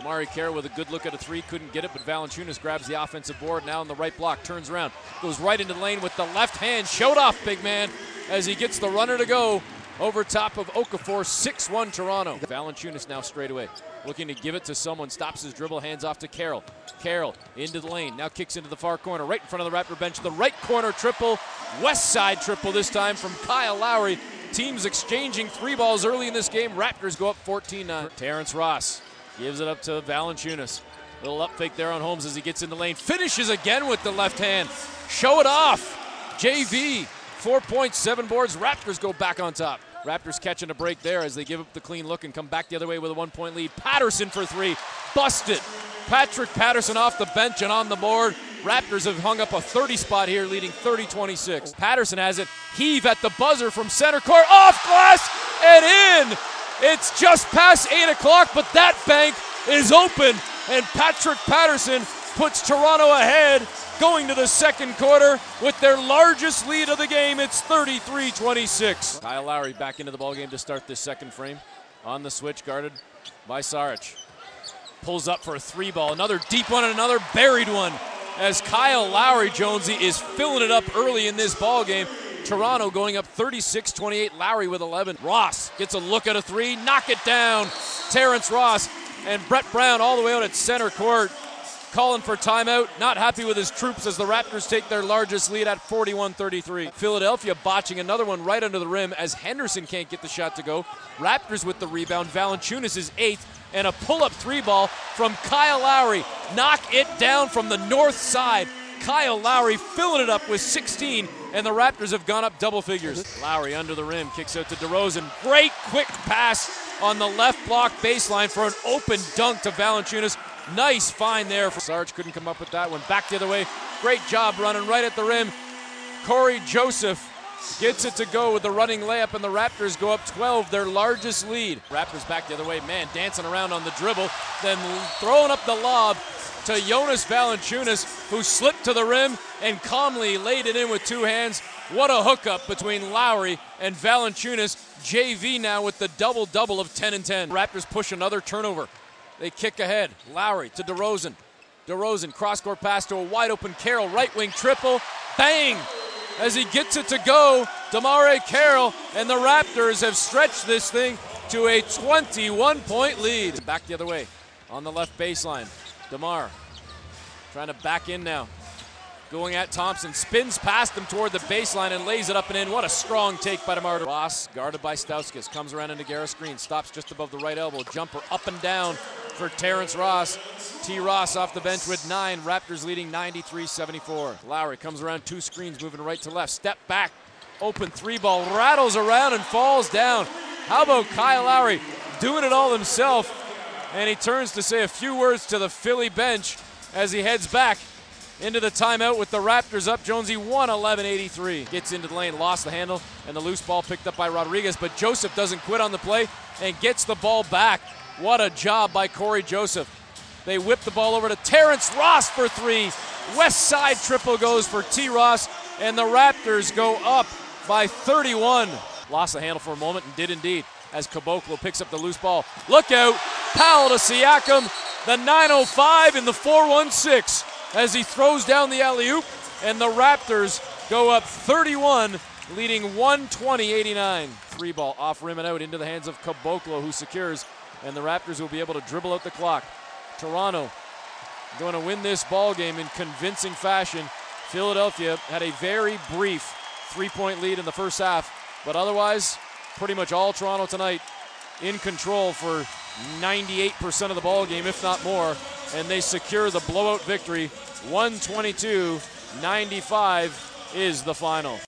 DeMar Carroll with a good look at a three, couldn't get it, but Valanciunas grabs the offensive board, now in the right block, turns around, goes right into the lane with the left hand, showed off, big man, as he gets the runner to go over top of Okafor, 6-1 Toronto. Valanciunas now straight away, looking to give it to someone, stops his dribble, hands off to Carroll. Carroll into the lane, now kicks into the far corner, right in front of the Raptor bench, the right corner triple, west side triple this time from Kyle Lowry. Teams exchanging three balls early in this game. Raptors go up 14-9. Terrence Ross gives it up to Valanciunas. Little up fake there on Holmes as he gets in the lane. Finishes again with the left hand. Show it off. JV, 4 points, 7 boards. Raptors go back on top. Raptors catching a break there as they give up the clean look and come back the other way with a 1 point lead. Patterson for three. Busted. Patrick Patterson off the bench and on the board. Raptors have hung up a 30 spot here, leading 30-26. Patterson has it. Heave at the buzzer from center court. Off glass and in. It's just past 8 o'clock, but that bank is open. And Patrick Patterson puts Toronto ahead going to the second quarter with their largest lead of the game. It's 33-26. Kyle Lowry back into the ballgame to start this second frame. On the switch, guarded by Saric. Pulls up for a three ball. Another deep one and another buried one, as Kyle Lowry, Jonesy, is filling it up early in this ball game. Toronto going up 36-28, Lowry with 11. Ross gets a look at a three, knock it down. Terrence Ross and Brett Brown all the way out at center court, calling for timeout. Not happy with his troops as the Raptors take their largest lead at 41-33. Philadelphia botching another one right under the rim as Henderson can't get the shot to go. Raptors with the rebound. Valanciunas is eighth, and a pull-up three ball from Kyle Lowry. Knock it down from the north side. Kyle Lowry filling it up with 16, and the Raptors have gone up double figures. Lowry under the rim, kicks out to DeRozan. Great quick pass on the left block baseline for an open dunk to Valanciunas. Nice find there. Sarge couldn't come up with that one. Back the other way. Great job running right at the rim. Corey Joseph gets it to go with the running layup, and the Raptors go up 12, their largest lead. Raptors back the other way. Man, dancing around on the dribble, then throwing up the lob to Jonas Valanciunas, who slipped to the rim and calmly laid it in with two hands. What a hookup between Lowry and Valanciunas. JV now with the double-double of 10 and 10. Raptors push another turnover. They kick ahead. Lowry to DeRozan. DeRozan, cross-court pass to a wide-open Carroll. Right wing triple. Bang! As he gets it to go, DeMar Carroll and the Raptors have stretched this thing to a 21-point lead. Back the other way on the left baseline. DeMar trying to back in now. Going at Thompson, spins past him toward the baseline and lays it up and in. What a strong take by DeMar. Ross, guarded by Stauskas, comes around into Garris Green, stops just above the right elbow. Jumper up and down for Terrence Ross. T. Ross off the bench with 9. Raptors leading 93-74. Lowry comes around two screens, moving right to left. Step back, open three ball, rattles around and falls down. How about Kyle Lowry doing it all himself? And he turns to say a few words to the Philly bench as he heads back into the timeout with the Raptors up. Jonesy 111-83. Gets into the lane, lost the handle, and the loose ball picked up by Rodriguez, but Joseph doesn't quit on the play and gets the ball back. What a job by Corey Joseph. They whip the ball over to Terrence Ross for three. West side triple goes for T. Ross, and the Raptors go up by 31. Lost the handle for a moment and did indeed as Caboclo picks up the loose ball. Look out, Powell to Siakam, the 9:05 in the 4-1-6 as he throws down the alley-oop, and the Raptors go up 31, leading 120-89. Three ball off rim and out into the hands of Caboclo, who secures, and the Raptors will be able to dribble out the clock. Toronto going to win this ball game in convincing fashion. Philadelphia had a very brief three-point lead in the first half, but otherwise, pretty much all Toronto tonight in control for 98% of the ball game, if not more, and they secure the blowout victory. 122-95 is the final.